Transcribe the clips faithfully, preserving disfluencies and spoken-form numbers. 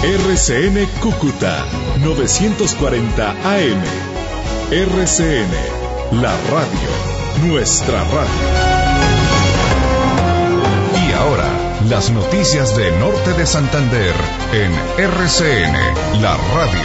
R C N Cúcuta novecientos cuarenta A M. R C N, la radio, nuestra radio. Y ahora, las noticias de Norte de Santander en R C N, la radio.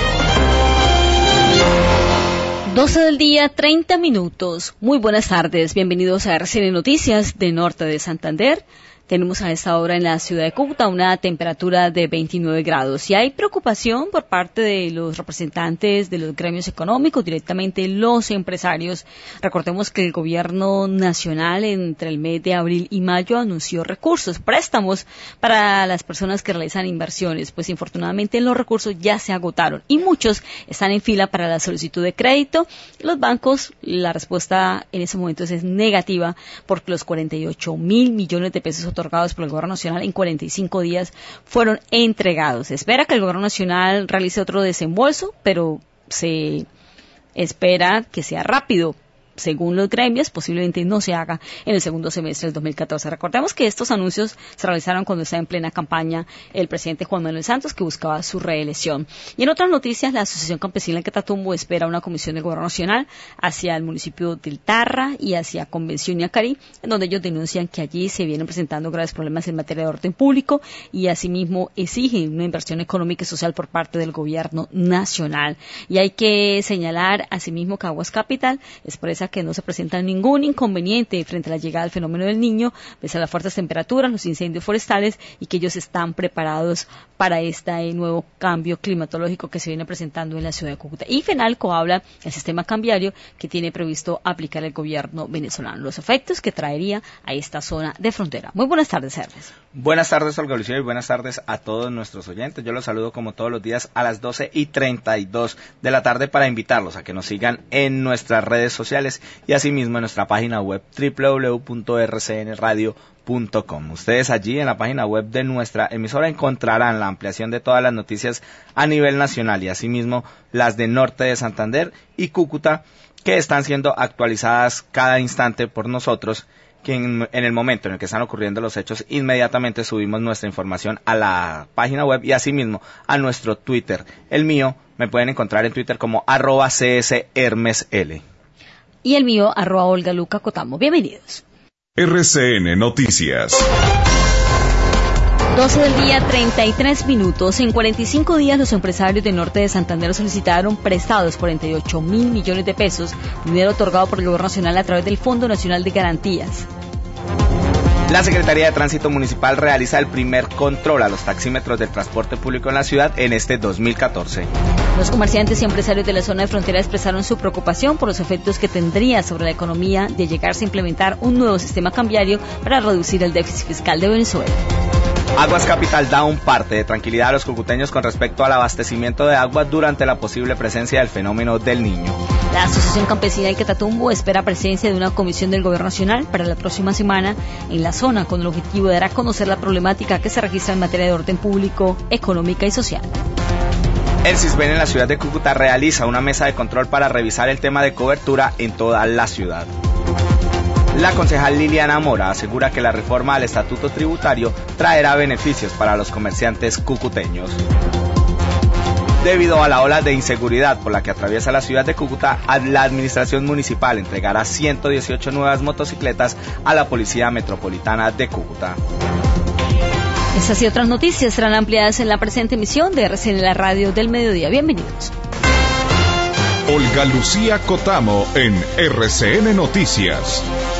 doce del día, treinta minutos. Muy buenas tardes, bienvenidos a R C N Noticias de Norte de Santander. Tenemos a esta hora en la ciudad de Cúcuta una temperatura de veintinueve grados y hay preocupación por parte de los representantes de los gremios económicos, directamente los empresarios. Recordemos que el gobierno nacional entre el mes de abril y mayo anunció recursos, préstamos para las personas que realizan inversiones, pues infortunadamente los recursos ya se agotaron y muchos están en fila para la solicitud de crédito. Los bancos, la respuesta en ese momento es negativa porque los cuarenta y ocho mil millones de pesos otorgados por el Gobierno Nacional en cuarenta y cinco días fueron entregados. Se espera que el Gobierno Nacional realice otro desembolso, pero se espera que sea rápido. Según los gremios, posiblemente no se haga en el segundo semestre del dos mil catorce. Recordemos que estos anuncios se realizaron cuando estaba en plena campaña el presidente Juan Manuel Santos, que buscaba su reelección. Y en otras noticias, la Asociación Campesina del Catatumbo espera una comisión del Gobierno Nacional hacia el municipio del Tarra y hacia Convención y Acarí, en donde ellos denuncian que allí se vienen presentando graves problemas en materia de orden público y asimismo exigen una inversión económica y social por parte del Gobierno Nacional. Y hay que señalar asimismo que Aguas Capital expresa que no se presenta ningún inconveniente frente a la llegada del fenómeno del Niño, pese a las fuertes temperaturas, los incendios forestales y que ellos están preparados para este nuevo cambio climatológico que se viene presentando en la ciudad de Cúcuta. Y FENALCO habla del sistema cambiario que tiene previsto aplicar el gobierno venezolano, los efectos que traería a esta zona de frontera. Muy buenas tardes, Hermes. Buenas tardes, Olga Lucía, y buenas tardes a todos nuestros oyentes. Yo los saludo como todos los días a las doce y treinta y dos de la tarde para invitarlos a que nos sigan en nuestras redes sociales y asimismo en nuestra página web doble u doble u doble u punto r c n radio punto com. Ustedes allí en la página web de nuestra emisora encontrarán la ampliación de todas las noticias a nivel nacional y asimismo las de Norte de Santander y Cúcuta, que están siendo actualizadas cada instante por nosotros, que en, en el momento en el que están ocurriendo los hechos inmediatamente subimos nuestra información a la página web y asimismo a nuestro Twitter. El mío me pueden encontrar en Twitter como arroba cshermesl. Y el mío, arroba Olga Luca Cotamo. Bienvenidos. R C N Noticias. doce del día, treinta y tres minutos. En cuarenta y cinco días, los empresarios de Norte de Santander solicitaron prestados cuarenta y ocho mil millones de pesos, dinero otorgado por el Gobierno Nacional a través del Fondo Nacional de Garantías. La Secretaría de Tránsito Municipal realiza el primer control a los taxímetros del transporte público en la ciudad en este dos mil catorce. Los comerciantes y empresarios de la zona de frontera expresaron su preocupación por los efectos que tendría sobre la economía de llegarse a implementar un nuevo sistema cambiario para reducir el déficit fiscal de Venezuela. Aguas Capital da un parte de tranquilidad a los cucuteños con respecto al abastecimiento de agua durante la posible presencia del fenómeno del Niño. La Asociación Campesina del Catatumbo espera presencia de una comisión del Gobierno Nacional para la próxima semana en la zona con el objetivo de dar a conocer la problemática que se registra en materia de orden público, económica y social. El CISBEN en la ciudad de Cúcuta realiza una mesa de control para revisar el tema de cobertura en toda la ciudad. La concejal Liliana Mora asegura que la reforma al estatuto tributario traerá beneficios para los comerciantes cucuteños. Debido a la ola de inseguridad por la que atraviesa la ciudad de Cúcuta, la administración municipal entregará ciento dieciocho nuevas motocicletas a la Policía Metropolitana de Cúcuta. Estas y otras noticias serán ampliadas en la presente emisión de R C N, la radio del mediodía. Bienvenidos. Olga Lucía Cotamo en R C N Noticias.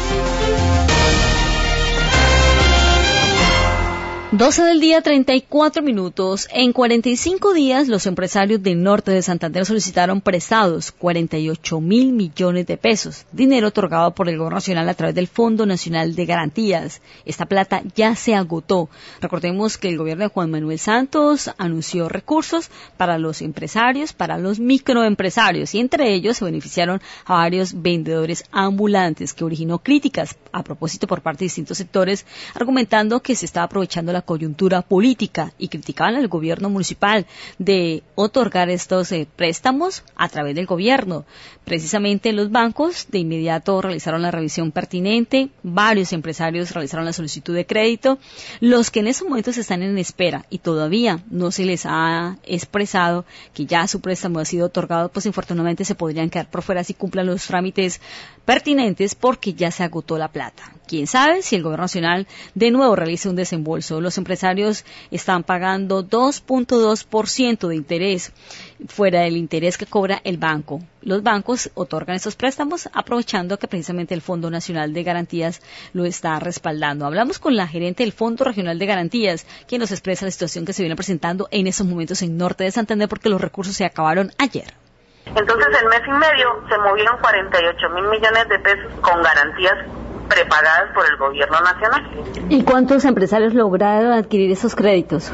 doce del día, treinta y cuatro minutos. En cuarenta y cinco días, los empresarios del Norte de Santander solicitaron prestados cuarenta y ocho mil millones de pesos, dinero otorgado por el Gobierno Nacional a través del Fondo Nacional de Garantías. Esta plata ya se agotó. Recordemos que el gobierno de Juan Manuel Santos anunció recursos para los empresarios, para los microempresarios, y entre ellos se beneficiaron a varios vendedores ambulantes, que originó críticas a propósito por parte de distintos sectores, argumentando que se estaba aprovechando la la coyuntura política y criticaban al gobierno municipal de otorgar estos eh, préstamos a través del gobierno. Precisamente los bancos de inmediato realizaron la revisión pertinente, varios empresarios realizaron la solicitud de crédito, los que en estos momentos están en espera y todavía no se les ha expresado que ya su préstamo ha sido otorgado, pues infortunadamente se podrían quedar por fuera si cumplan los trámites pertinentes porque ya se agotó la plata. Quién sabe si el gobierno nacional de nuevo realiza un desembolso. Los empresarios están pagando dos punto dos por ciento de interés fuera del interés que cobra el banco. Los bancos otorgan estos préstamos aprovechando que precisamente el Fondo Nacional de Garantías lo está respaldando. Hablamos con la gerente del Fondo Regional de Garantías, quien nos expresa la situación que se viene presentando en estos momentos en Norte de Santander porque los recursos se acabaron ayer. Entonces, en mes y medio se movieron cuarenta y ocho mil millones de pesos con garantías prepagadas por el gobierno nacional. ¿Y cuántos empresarios lograron adquirir esos créditos?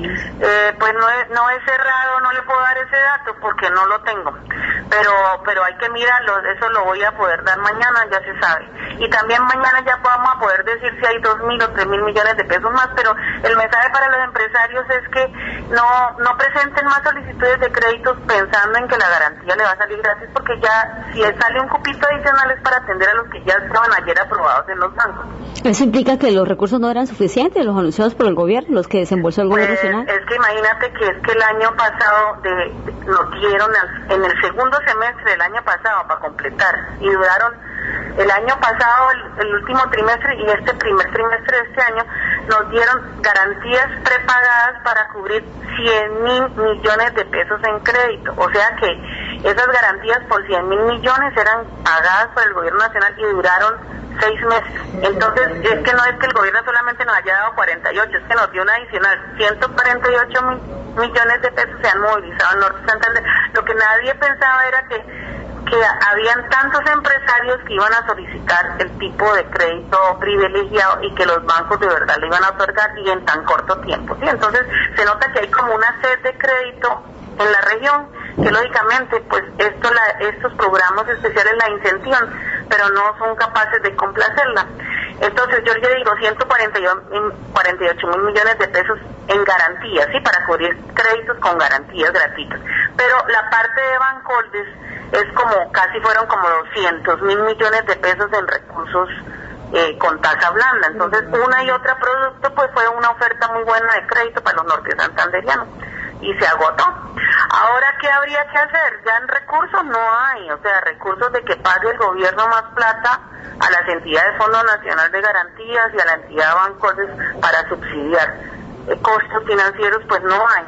Eh, pues no he, no he cerrado, no le puedo dar ese dato porque no lo tengo, pero pero hay que mirarlo, eso lo voy a poder dar mañana, ya se sabe. Y también mañana ya vamos a poder decir si hay dos mil o tres mil millones de pesos más, pero el mensaje para los empresarios es que no no presenten más solicitudes de créditos pensando en que la garantía le va a salir gratis, porque ya si sale un cupito adicional es para atender a los que ya estaban ayer aprobados en los bancos. ¿Eso implica que los recursos no eran suficientes, los anunciados por el gobierno, los que desembolsó el gobierno nacional? Es que imagínate que es que el año pasado de, de, nos dieron al, en el segundo semestre del año pasado para completar y duraron el año pasado, el, el último trimestre y este primer trimestre de este año nos dieron garantías prepagadas para cubrir cien mil millones de pesos en crédito, o sea que esas garantías por cien mil millones eran pagadas por el gobierno nacional y duraron seis meses. Entonces, es que no es que el gobierno solamente nos haya dado cuarenta y ocho, es que nos dio un adicional, ciento cuarenta y ocho mil millones de pesos se han movilizado en Norte de Santander. Lo que nadie pensaba era que, que habían tantos empresarios que iban a solicitar el tipo de crédito privilegiado y que los bancos de verdad le iban a otorgar y en tan corto tiempo. ¿Sí? Entonces, se nota que hay como una sed de crédito en la región, que lógicamente pues esto la, estos programas especiales la incentivan, pero no son capaces de complacerla. Entonces yo le digo ciento cuarenta y ocho mil millones de pesos en garantías, sí, para cubrir créditos con garantías gratuitas, pero la parte de Bancoldes es como, casi fueron como doscientos mil millones de pesos en recursos eh, con tasa blanda. Entonces una y otra producto pues fue una oferta muy buena de crédito para los norte santanderianos y se agotó. Ahora, ¿qué habría que hacer? Ya en recursos no hay, o sea, recursos de que pague el gobierno más plata a las entidades Fondo Nacional de Garantías y a la entidad Bancoldes para subsidiar eh, costos financieros, pues no hay.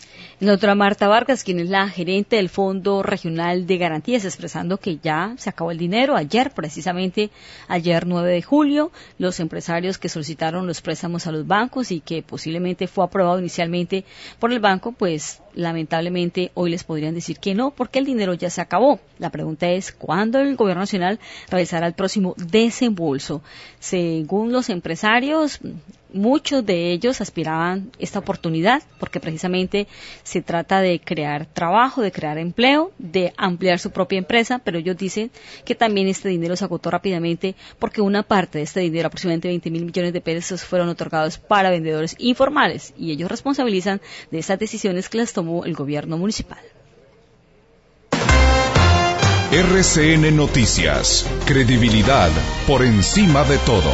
La doctora Marta Vargas, quien es la gerente del Fondo Regional de Garantías, expresando que ya se acabó el dinero. Ayer, precisamente, ayer nueve de julio, los empresarios que solicitaron los préstamos a los bancos y que posiblemente fue aprobado inicialmente por el banco, pues lamentablemente hoy les podrían decir que no, porque el dinero ya se acabó. La pregunta es, ¿cuándo el gobierno nacional realizará el próximo desembolso? Según los empresarios, muchos de ellos aspiraban esta oportunidad porque precisamente se trata de crear trabajo, de crear empleo, de ampliar su propia empresa, pero ellos dicen que también este dinero se agotó rápidamente porque una parte de este dinero, aproximadamente veinte mil millones de pesos, fueron otorgados para vendedores informales y ellos responsabilizan de estas decisiones que las tomó el gobierno municipal. R C N Noticias, credibilidad por encima de todo.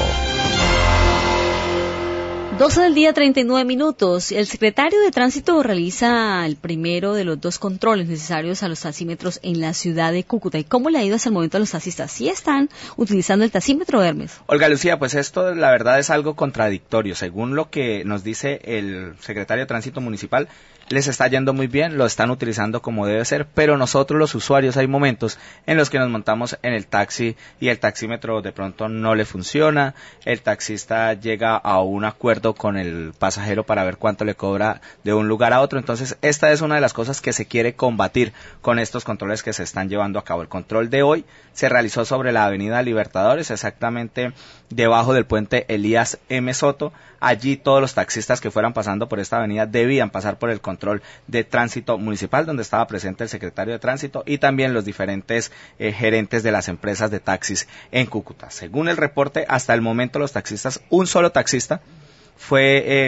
doce del día, treinta y nueve minutos. El secretario de Tránsito realiza el primero de los dos controles necesarios a los taxímetros en la ciudad de Cúcuta. ¿Y cómo le ha ido hasta el momento a los taxistas? ¿Sí están utilizando el taxímetro, Hermes? Olga Lucía, pues esto la verdad es algo contradictorio. Según lo que nos dice el secretario de Tránsito Municipal, les está yendo muy bien, lo están utilizando como debe ser, pero nosotros los usuarios hay momentos en los que nos montamos en el taxi y el taxímetro de pronto no le funciona, el taxista llega a un acuerdo con el pasajero para ver cuánto le cobra de un lugar a otro. Entonces esta es una de las cosas que se quiere combatir con estos controles que se están llevando a cabo. El control de hoy se realizó sobre la avenida Libertadores, exactamente debajo del puente Elías M. Soto. Allí todos los taxistas que fueran pasando por esta avenida debían pasar por el control de tránsito municipal, donde estaba presente el secretario de Tránsito y también los diferentes eh, gerentes de las empresas de taxis en Cúcuta. Según el reporte, hasta el momento los taxistas, un solo taxista fue... Eh,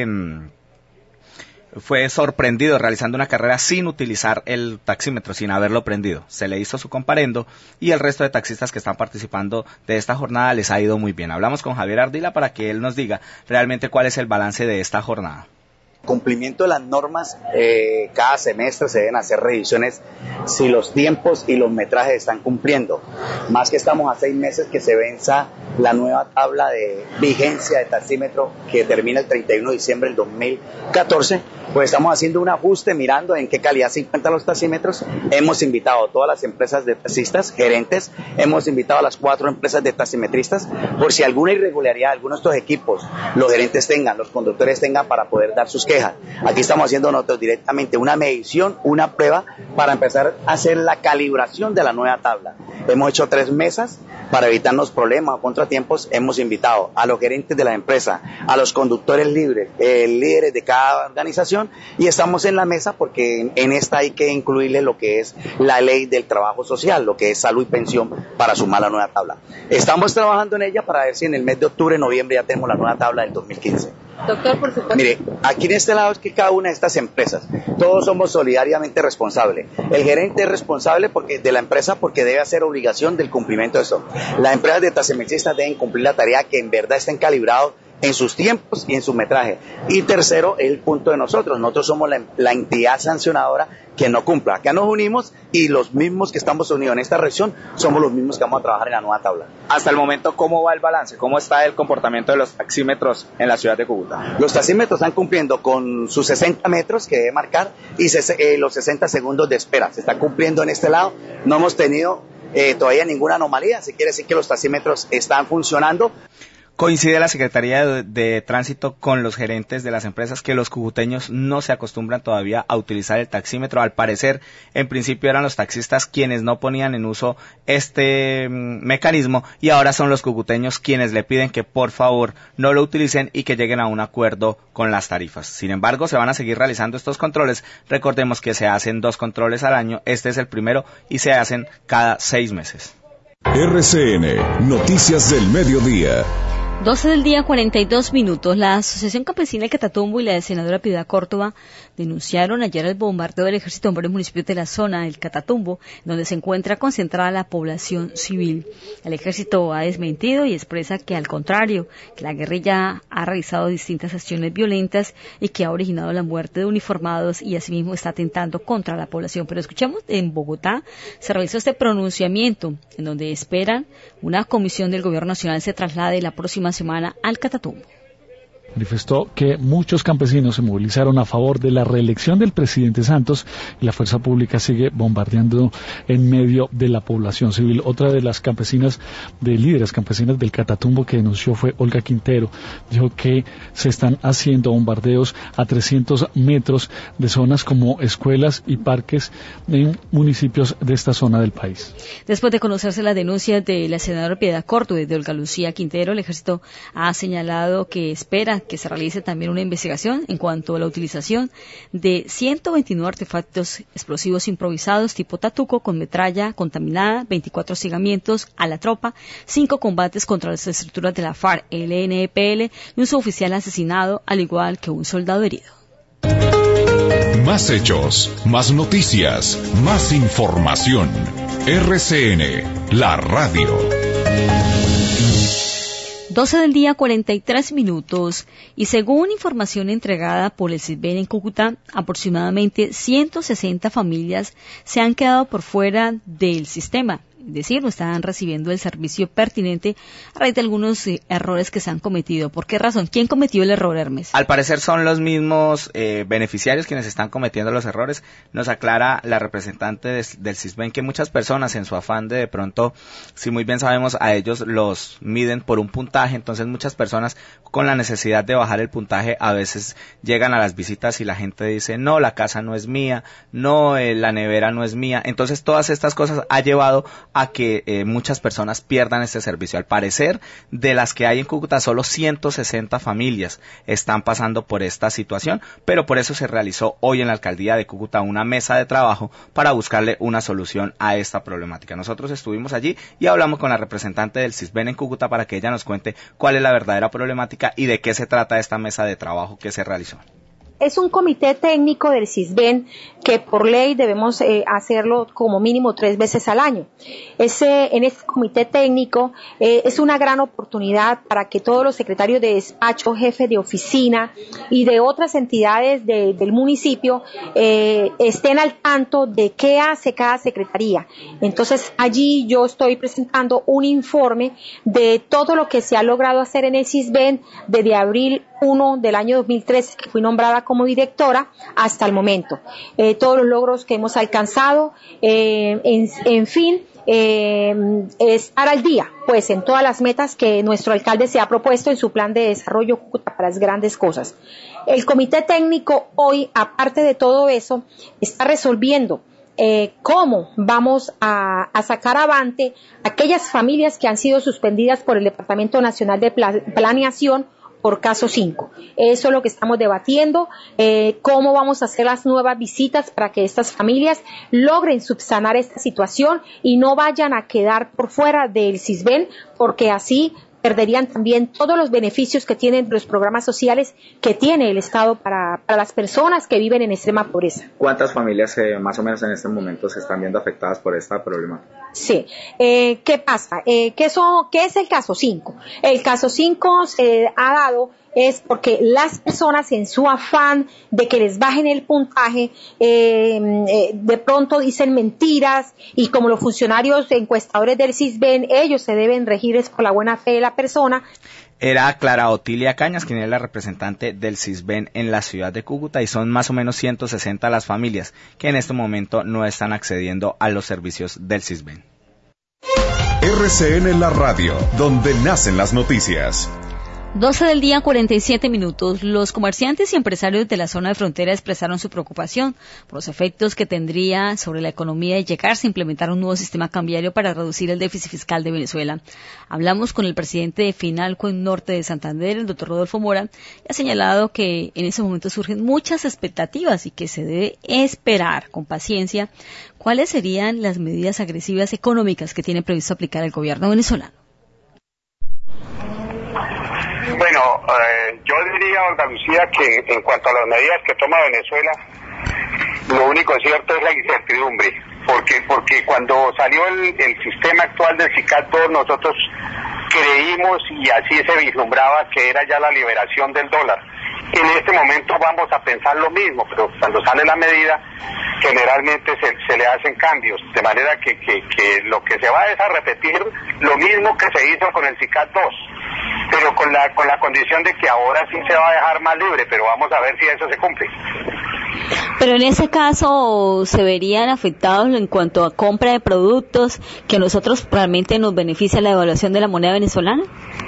fue sorprendido realizando una carrera sin utilizar el taxímetro, sin haberlo prendido. Se le hizo su comparendo y el resto de taxistas que están participando de esta jornada les ha ido muy bien. Hablamos con Javier Ardila para que él nos diga realmente cuál es el balance de esta jornada. Cumplimiento de las normas, eh, cada semestre se deben hacer revisiones si los tiempos y los metrajes están cumpliendo. Más que estamos a seis meses que se venza la nueva tabla de vigencia de taxímetro que termina el treinta y uno de diciembre del dos mil catorce, pues estamos haciendo un ajuste mirando en qué calidad se encuentran los taxímetros. Hemos invitado a todas las empresas de taxistas, gerentes, hemos invitado a las cuatro empresas de taximetristas, por si alguna irregularidad, algunos de estos equipos, los gerentes tengan, los conductores tengan para poder dar sus quejas. Aquí estamos haciendo nosotros directamente una medición, una prueba para empezar a hacer la calibración de la nueva tabla. Hemos hecho tres mesas para evitarnos problemas o contratiempos. Hemos invitado a los gerentes de la empresa, a los conductores libres, eh, líderes de cada organización, y estamos en la mesa porque en, en esta hay que incluirle lo que es la ley del trabajo social, lo que es salud y pensión para sumar la nueva tabla. Estamos trabajando en ella para ver si en el mes de octubre, noviembre ya tenemos la nueva tabla del dos mil quince. Doctor, por supuesto. Mire, aquí en este lado es que cada una de estas empresas, todos somos solidariamente responsables. El gerente es responsable porque de la empresa porque debe hacer obligación del cumplimiento de eso. Las empresas de taximetristas deben cumplir la tarea que en verdad estén calibrados en sus tiempos y en su metraje. Y tercero, el punto de nosotros. Nosotros somos la, la entidad sancionadora que no cumpla. Acá nos unimos y los mismos que estamos unidos en esta región somos los mismos que vamos a trabajar en la nueva tabla. Hasta el momento, ¿cómo va el balance? ¿Cómo está el comportamiento de los taxímetros en la ciudad de Cúcuta? Los taxímetros están cumpliendo con sus sesenta metros que debe marcar y se, eh, los sesenta segundos de espera. Se está cumpliendo en este lado. No hemos tenido eh, todavía ninguna anomalía. Así quiere decir que los taxímetros están funcionando. Coincide la Secretaría de, de Tránsito con los gerentes de las empresas que los cucuteños no se acostumbran todavía a utilizar el taxímetro. Al parecer, en principio eran los taxistas quienes no ponían en uso este mm, mecanismo y ahora son los cucuteños quienes le piden que por favor no lo utilicen y que lleguen a un acuerdo con las tarifas. Sin embargo, se van a seguir realizando estos controles. Recordemos que se hacen dos controles al año, este es el primero y se hacen cada seis meses. R C N, Noticias del Mediodía. doce del día, cuarenta y dos minutos. La Asociación Campesina del Catatumbo y la senadora Piedad Córdoba denunciaron ayer el bombardeo del ejército en varios municipios de la zona del Catatumbo, donde se encuentra concentrada la población civil. El ejército ha desmentido y expresa que, al contrario, que la guerrilla ha realizado distintas acciones violentas y que ha originado la muerte de uniformados y asimismo está atentando contra la población. Pero escuchamos, en Bogotá se realizó este pronunciamiento en donde esperan una comisión del Gobierno Nacional se traslade la próxima semana al Catatumbo. Manifestó que muchos campesinos se movilizaron a favor de la reelección del presidente Santos y la fuerza pública sigue bombardeando en medio de la población civil. Otra de las campesinas, de líderes campesinas del Catatumbo que denunció fue Olga Quintero. Dijo que se están haciendo bombardeos a trescientos metros de zonas como escuelas y parques en municipios de esta zona del país. Después de conocerse la denuncia de la senadora Piedad Córdoba y de Olga Lucía Quintero, el ejército ha señalado que espera que se realice también una investigación en cuanto a la utilización de ciento veintinueve artefactos explosivos improvisados tipo Tatuco con metralla contaminada, veinticuatro hostigamientos a la tropa, cinco combates contra las estructuras de la FARC, L N E P L y un suboficial asesinado, al igual que un soldado herido. Más hechos, más noticias, más información. R C N, la radio. doce del día, cuarenta y tres minutos, y según información entregada por el CISBEN en Cúcuta, aproximadamente ciento sesenta familias se han quedado por fuera del sistema. Es decir, no están recibiendo el servicio pertinente a raíz de algunos eh, errores que se han cometido. ¿Por qué razón? ¿Quién cometió el error, Hermes? Al parecer son los mismos eh, beneficiarios quienes están cometiendo los errores. Nos aclara la representante de, del CISBEN que muchas personas en su afán de de pronto, si muy bien sabemos, a ellos los miden por un puntaje, entonces muchas personas con la necesidad de bajar el puntaje a veces llegan a las visitas y la gente dice, no, la casa no es mía, no, eh, la nevera no es mía. Entonces todas estas cosas ha llevado a a que eh, muchas personas pierdan este servicio. Al parecer, de las que hay en Cúcuta, solo ciento sesenta familias están pasando por esta situación, pero por eso se realizó hoy en la alcaldía de Cúcuta una mesa de trabajo para buscarle una solución a esta problemática. Nosotros estuvimos allí y hablamos con la representante del CISBEN en Cúcuta para que ella nos cuente cuál es la verdadera problemática y de qué se trata esta mesa de trabajo que se realizó. Es un comité técnico del CISBEN que por ley debemos eh, hacerlo como mínimo tres veces al año. Ese, en este comité técnico eh, es una gran oportunidad para que todos los secretarios de despacho, jefes de oficina y de otras entidades de, del municipio eh, estén al tanto de qué hace cada secretaría. Entonces allí yo estoy presentando un informe de todo lo que se ha logrado hacer en el CISBEN desde abril primero del año dos mil trece, que fui nombrada como directora, hasta el momento. Eh, todos los logros que hemos alcanzado, eh, en, en fin, eh, estar al día, pues, en todas las metas que nuestro alcalde se ha propuesto en su plan de desarrollo Cúcuta para las grandes cosas. El comité técnico hoy, aparte de todo eso, está resolviendo Eh, cómo vamos a, a sacar avante aquellas familias que han sido suspendidas por el Departamento Nacional de Pla- Planeación por caso cinco. Eso es lo que estamos debatiendo, eh, cómo vamos a hacer las nuevas visitas para que estas familias logren subsanar esta situación y no vayan a quedar por fuera del CISBEN, porque así perderían también todos los beneficios que tienen los programas sociales que tiene el Estado para, para las personas que viven en extrema pobreza. ¿Cuántas familias eh, más o menos en este momento se están viendo afectadas por esta problemática? Sí. Eh, ¿Qué pasa? Eh, ¿qué, so, ¿Qué es el caso cinco? El caso cinco se ha dado es porque las personas en su afán de que les bajen el puntaje, eh, eh, de pronto dicen mentiras y como los funcionarios encuestadores del CISBEN, ellos se deben regir es por la buena fe de la persona. Era Clara Otilia Cañas, quien es la representante del CISBEN en la ciudad de Cúcuta, y son más o menos ciento sesenta las familias que en este momento no están accediendo a los servicios del CISBEN. R C N La Radio, donde nacen las noticias. doce del día, cuarenta y siete minutos. Los comerciantes y empresarios de la zona de frontera expresaron su preocupación por los efectos que tendría sobre la economía de llegarse a implementar un nuevo sistema cambiario para reducir el déficit fiscal de Venezuela. Hablamos con el presidente de Finalco en Norte de Santander, el doctor Rodolfo Mora, y ha señalado que en ese momento surgen muchas expectativas y que se debe esperar con paciencia cuáles serían las medidas agresivas económicas que tiene previsto aplicar el gobierno venezolano. Bueno, eh, yo diría, Olga Lucía, que en cuanto a las medidas que toma Venezuela, lo único cierto es la incertidumbre, porque porque cuando salió el, el sistema actual del SICAD dos, nosotros creímos y así se vislumbraba que era ya la liberación del dólar. En este momento vamos a pensar lo mismo, pero cuando sale la medida, generalmente se, se le hacen cambios, de manera que, que, que lo que se va es a repetir lo mismo que se hizo con el SICAD dos, pero con la con la condición de que ahora sí se va a dejar más libre, pero vamos a ver si eso se cumple. Pero en ese caso, ¿se verían afectados en cuanto a compra de productos que a nosotros realmente nos beneficia la devaluación de la moneda venezolana?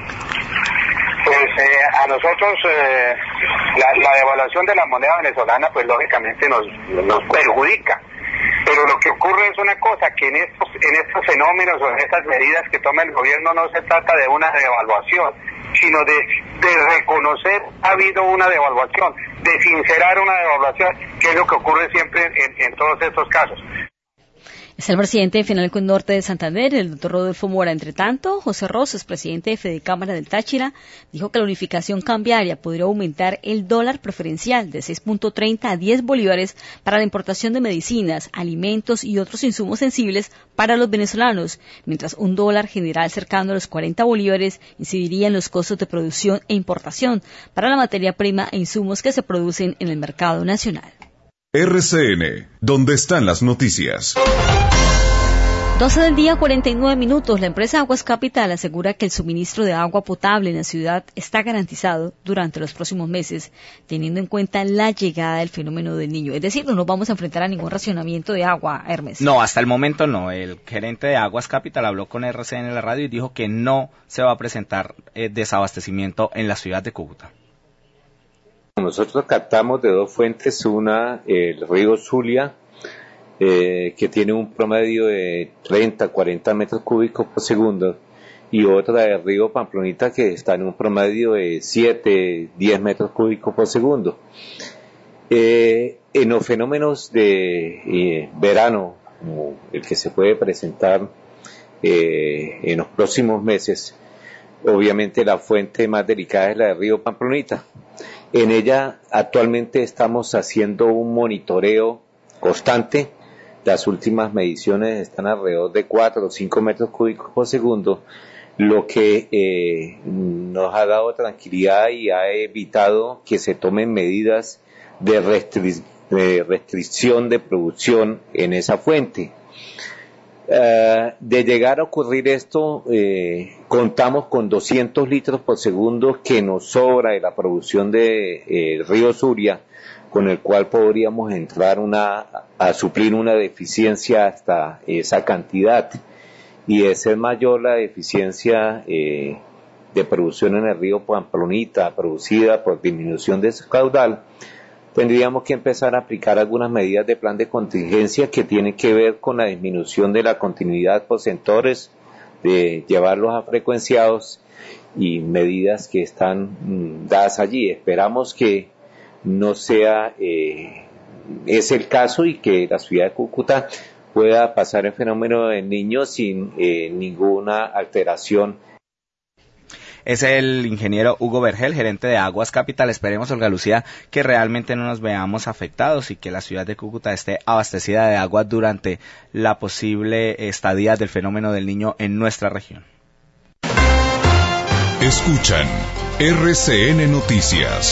Pues eh, a nosotros eh, la, la devaluación de la moneda venezolana pues lógicamente nos, nos perjudica, pero lo que ocurre es una cosa, que en estos, en estos fenómenos o en estas medidas que toma el gobierno no se trata de una devaluación, sino de, de reconocer ha habido una devaluación, de sincerar una devaluación, que es lo que ocurre siempre en, en todos estos casos. Es el presidente de Finalco Norte de Santander, el doctor Rodolfo Mora. Entre tanto, José Rosas, presidente de Fedecámara del Táchira, dijo que la unificación cambiaria podría aumentar el dólar preferencial de seis punto treinta a diez bolívares para la importación de medicinas, alimentos y otros insumos sensibles para los venezolanos, mientras un dólar general cercano a los cuarenta bolívares incidiría en los costos de producción e importación para la materia prima e insumos que se producen en el mercado nacional. R C N, donde están las noticias. doce del día, cuarenta y nueve minutos. La empresa Aguas Capital asegura que el suministro de agua potable en la ciudad está garantizado durante los próximos meses, teniendo en cuenta la llegada del fenómeno del Niño. Es decir, no nos vamos a enfrentar a ningún racionamiento de agua, Hermes. No, hasta el momento no. El gerente de Aguas Capital habló con R C N en la radio y dijo que no se va a presentar eh, desabastecimiento en la ciudad de Cúcuta. Nosotros captamos de dos fuentes, una el río Zulia eh, que tiene un promedio de treinta, cuarenta metros cúbicos por segundo, y otra del río Pamplonita que está en un promedio de siete, diez metros cúbicos por segundo. Eh, en los fenómenos de eh, verano, como el que se puede presentar eh, en los próximos meses, obviamente la fuente más delicada es la del río Pamplonita. En ella actualmente estamos haciendo un monitoreo constante. Las últimas mediciones están alrededor de cuatro o cinco metros cúbicos por segundo, lo que eh, nos ha dado tranquilidad y ha evitado que se tomen medidas de, restri- de restricción de producción en esa fuente. Uh, de llegar a ocurrir esto, eh, contamos con doscientos litros por segundo que nos sobra de la producción de eh, río Suria, con el cual podríamos entrar una, a suplir una deficiencia hasta esa cantidad. Y de ser mayor la deficiencia eh, de producción en el río Pamplonita, producida por disminución de su caudal, tendríamos que empezar a aplicar algunas medidas de plan de contingencia que tienen que ver con la disminución de la continuidad por sectores, de llevarlos a frecuenciados y medidas que están mm, dadas allí. Esperamos que no sea eh, ese el caso y que la ciudad de Cúcuta pueda pasar el fenómeno del Niño sin eh, ninguna alteración. Es el ingeniero Hugo Vergel, gerente de Aguas Capital. Esperemos, Olga Lucía, que realmente no nos veamos afectados y que la ciudad de Cúcuta esté abastecida de agua durante la posible estadía del fenómeno del Niño en nuestra región. Escuchan R C N Noticias.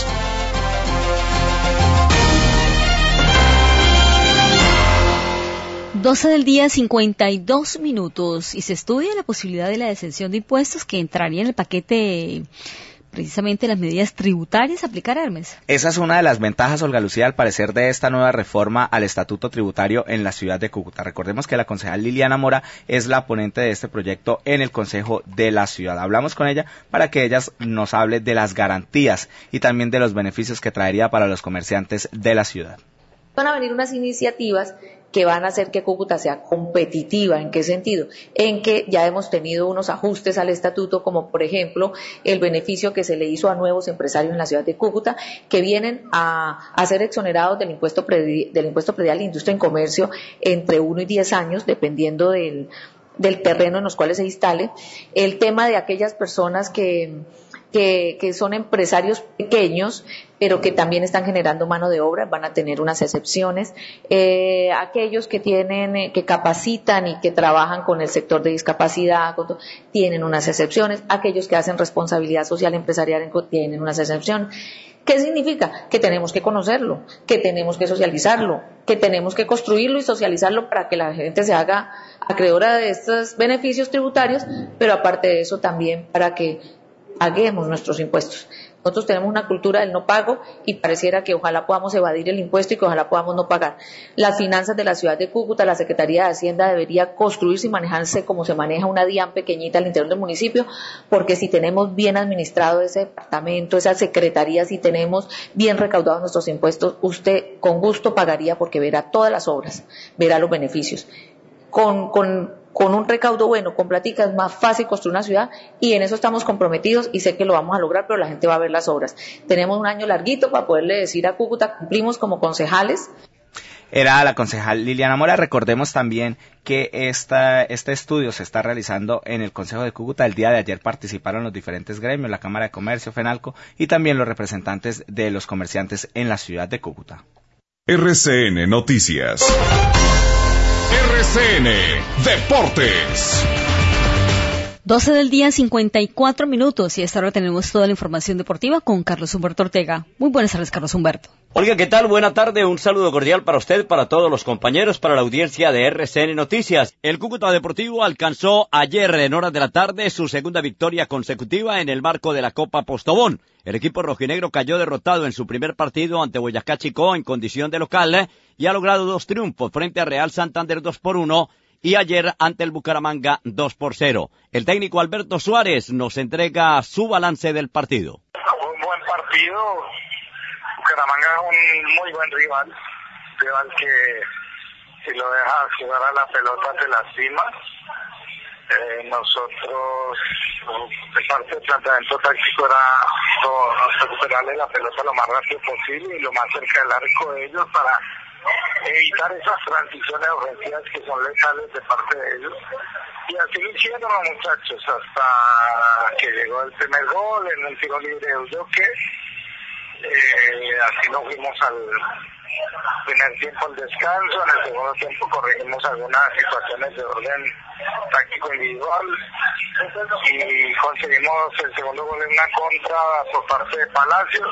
doce del día, cincuenta y dos minutos, y se estudia la posibilidad de la exención de impuestos que entraría en el paquete, precisamente las medidas tributarias a aplicar, Hermes. Esa es una de las ventajas, Olga Lucía, al parecer, de esta nueva reforma al estatuto tributario en la ciudad de Cúcuta. Recordemos que la concejal Liliana Mora es la ponente de este proyecto en el Consejo de la Ciudad. Hablamos con ella para que ella nos hable de las garantías y también de los beneficios que traería para los comerciantes de la ciudad. Van a venir unas iniciativas que van a hacer que Cúcuta sea competitiva. ¿En qué sentido? En que ya hemos tenido unos ajustes al estatuto, como por ejemplo el beneficio que se le hizo a nuevos empresarios en la ciudad de Cúcuta, que vienen a, a ser exonerados del impuesto predi, del impuesto predial de industria en comercio entre uno y diez años, dependiendo del, del terreno en los cuales se instale. El tema de aquellas personas que Que, que son empresarios pequeños, pero que también están generando mano de obra, van a tener unas excepciones. Eh, aquellos que tienen, eh, que capacitan y que trabajan con el sector de discapacidad, con, tienen unas excepciones. Aquellos que hacen responsabilidad social empresarial tienen unas excepciones. ¿Qué significa? Que tenemos que conocerlo, que tenemos que socializarlo, que tenemos que construirlo y socializarlo para que la gente se haga acreedora de estos beneficios tributarios, pero aparte de eso también para que paguemos nuestros impuestos. Nosotros tenemos una cultura del no pago y pareciera que ojalá podamos evadir el impuesto y que ojalá podamos no pagar. Las finanzas de la ciudad de Cúcuta, la Secretaría de Hacienda debería construirse y manejarse como se maneja una DIAN pequeñita al interior del municipio, porque si tenemos bien administrado ese departamento, esa secretaría, si tenemos bien recaudados nuestros impuestos, usted con gusto pagaría porque verá todas las obras, verá los beneficios. Con, con Con un recaudo bueno, con platica, es más fácil construir una ciudad y en eso estamos comprometidos y sé que lo vamos a lograr, pero la gente va a ver las obras. Tenemos un año larguito para poderle decir a Cúcuta, cumplimos como concejales. Era la concejal Liliana Mora. Recordemos también que esta, este estudio se está realizando en el Consejo de Cúcuta. El día de ayer participaron los diferentes gremios, la Cámara de Comercio, FENALCO y también los representantes de los comerciantes en la ciudad de Cúcuta. R C N Noticias. R C N Deportes. doce del día, cincuenta y cuatro minutos, y a esta hora tenemos toda la información deportiva con Carlos Humberto Ortega. Muy buenas tardes, Carlos Humberto. Olga, ¿qué tal? Buena tarde, un saludo cordial para usted, para todos los compañeros, para la audiencia de R C N Noticias. El Cúcuta Deportivo alcanzó ayer en horas de la tarde su segunda victoria consecutiva en el marco de la Copa Postobón. El equipo rojinegro cayó derrotado en su primer partido ante Boyacá Chicó en condición de local y ha logrado dos triunfos frente a Real Santander dos por uno y ayer ante el Bucaramanga dos por cero. El técnico Alberto Suárez nos entrega su balance del partido. Un buen partido. Bucaramanga es un muy buen rival, rival que si lo dejas jugar a la pelota te lastimas. Eh, nosotros, de parte del planteamiento táctico era recuperarle la pelota lo más rápido posible y lo más cerca del arco de ellos para evitar esas transiciones ofensivas que son letales de parte de ellos. Y así lo hicieron los muchachos hasta que llegó el primer gol en un tiro libre de Ulloque. Eh, así nos fuimos al primer tiempo al descanso. En el segundo tiempo corregimos algunas situaciones de orden táctico individual y conseguimos el segundo gol en una contra por parte de Palacios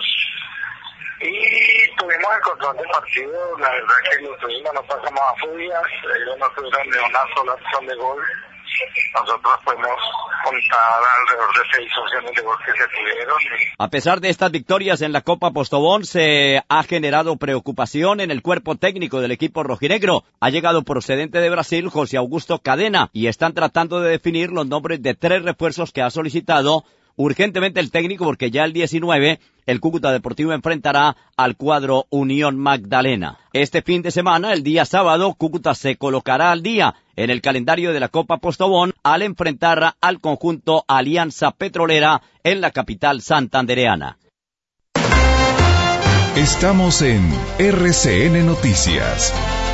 y tuvimos el control del partido. La verdad que lo tuvimos, no pasamos a furias, ellos no tuvieron ni una sola opción de gol. Nosotros podemos contar alrededor de seis opciones de gol que se tuvieron. A pesar de estas victorias en la Copa Postobón, se ha generado preocupación en el cuerpo técnico del equipo rojinegro. Ha llegado procedente de Brasil José Augusto Cadena y están tratando de definir los nombres de tres refuerzos que ha solicitado urgentemente el técnico, porque ya el diecinueve el Cúcuta Deportivo enfrentará al cuadro Unión Magdalena. Este fin de semana, el día sábado, Cúcuta se colocará al día en el calendario de la Copa Postobón al enfrentar al conjunto Alianza Petrolera en la capital santandereana. Estamos en R C N Noticias.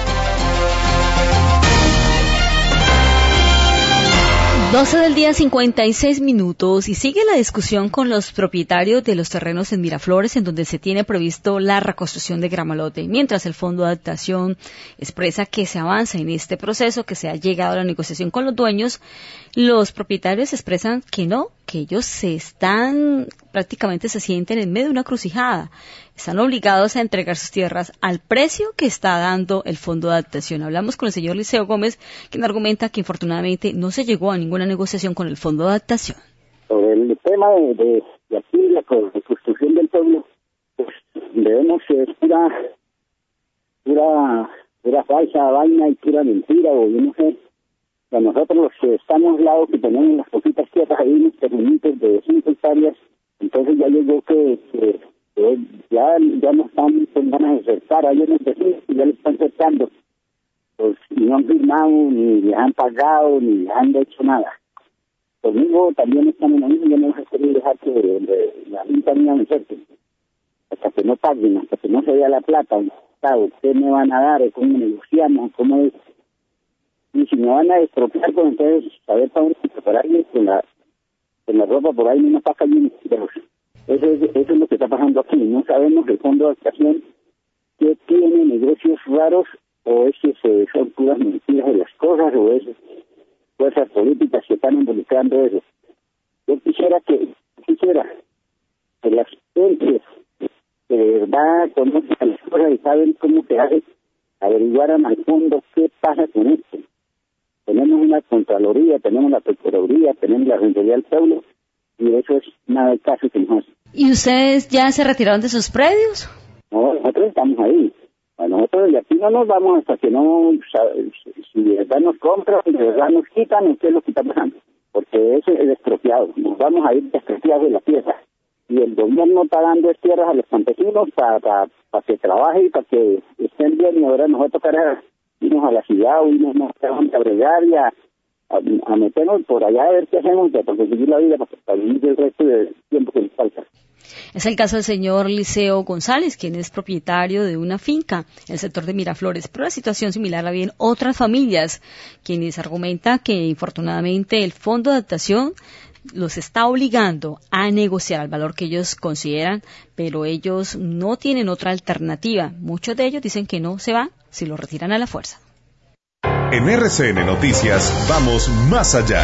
doce del día, cincuenta y seis minutos, y sigue la discusión con los propietarios de los terrenos en Miraflores, en donde se tiene previsto la reconstrucción de Gramalote. Mientras el Fondo de Adaptación expresa que se avanza en este proceso, que se ha llegado a la negociación con los dueños, los propietarios expresan que no, que ellos se están, prácticamente se sienten en medio de una crucijada. Están obligados a entregar sus tierras al precio que está dando el Fondo de Adaptación. Hablamos con el señor Liceo Gómez, quien argumenta que infortunadamente no se llegó a ninguna negociación con el Fondo de Adaptación. Sobre el tema de, de, de aquí, la reconstrucción del pueblo, pues debemos ser pura, pura, pura falsa vaina y pura mentira, o yo no sé. A nosotros los que estamos al lado, que tenemos las poquitas tierras ahí, unos terrenitos de cinco hectáreas, entonces ya llegó que, que, que ya, ya no están con ganas de cercar, hay unos vecinos que ya le están cercando, pues no han firmado, ni les han pagado, ni les han hecho nada. Conmigo también están en lo mismo, yo no voy a querer dejar que de, de, la junta mía me cerque, hasta que no paguen, hasta que no se vea la plata, ¿qué me van a dar? ¿Cómo negociamos? ¿Cómo es? Y si me van a estropear, pues entonces saber para dónde prepararme con la, con la ropa por ahí, no nos pasa bien. Eso es, eso es lo que está pasando aquí. No sabemos el Fondo de Adaptación que tiene negocios raros, o es que se, son puras mentiras de las cosas, o es fuerzas políticas que están involucrando eso. Yo quisiera que, quisiera que las gentes que de verdad conocen las cosas y saben cómo se hace, averiguaran al fondo qué pasa con esto. Tenemos una Contraloría, tenemos la Procuraduría, tenemos la Rentería del Pueblo, y eso es nada de caso que nos hace. ¿Y ustedes ya se retiraron de sus predios? No, nosotros estamos ahí. Bueno, nosotros de aquí no nos vamos hasta que no, si de verdad nos compran, si de verdad nos quitan, ¿qué es lo que está pasando? Porque eso es expropiado, nos vamos a ir despropiados de la tierra. Y el gobierno está dando tierras a los campesinos para pa, pa que trabajen y para que estén bien, y ahora nos va a tocar a irnos a la ciudad, o irnos a bregar y a, a, a meternos por allá a ver qué hacemos para conseguir la vida, para, para vivir el resto del tiempo que nos falta. Es el caso del señor Liceo González, quien es propietario de una finca en el sector de Miraflores, pero la situación similar la viven otras familias, quienes argumentan que infortunadamente el Fondo de Adaptación los está obligando a negociar al valor que ellos consideran, pero ellos no tienen otra alternativa. Muchos de ellos dicen que no se van si lo retiran a la fuerza. En R C N Noticias vamos más allá.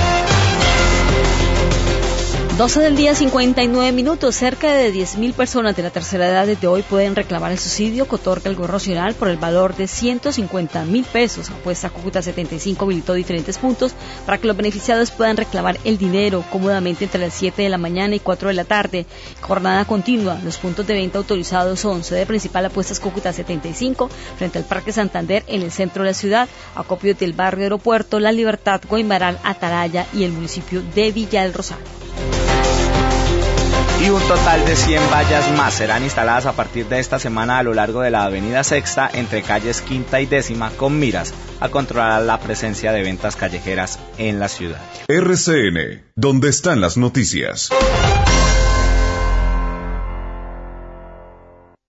doce del día, cincuenta y nueve minutos. Cerca de diez mil personas de la tercera edad desde hoy pueden reclamar el subsidio que otorga el Gobierno Nacional por el valor de ciento cincuenta mil pesos. Apuesta Cúcuta setenta y cinco habilitó diferentes puntos para que los beneficiados puedan reclamar el dinero cómodamente entre las siete de la mañana y cuatro de la tarde. Jornada continua. Los puntos de venta autorizados son sede principal Apuestas Cúcuta setenta y cinco frente al Parque Santander en el centro de la ciudad, acopios del barrio Aeropuerto, La Libertad, Guaymaral, Atalaya y el municipio de Villa del Rosario. Y un total de cien vallas más serán instaladas a partir de esta semana a lo largo de la avenida Sexta entre calles Quinta y Décima con miras a controlar la presencia de ventas callejeras en la ciudad. R C N, donde están las noticias.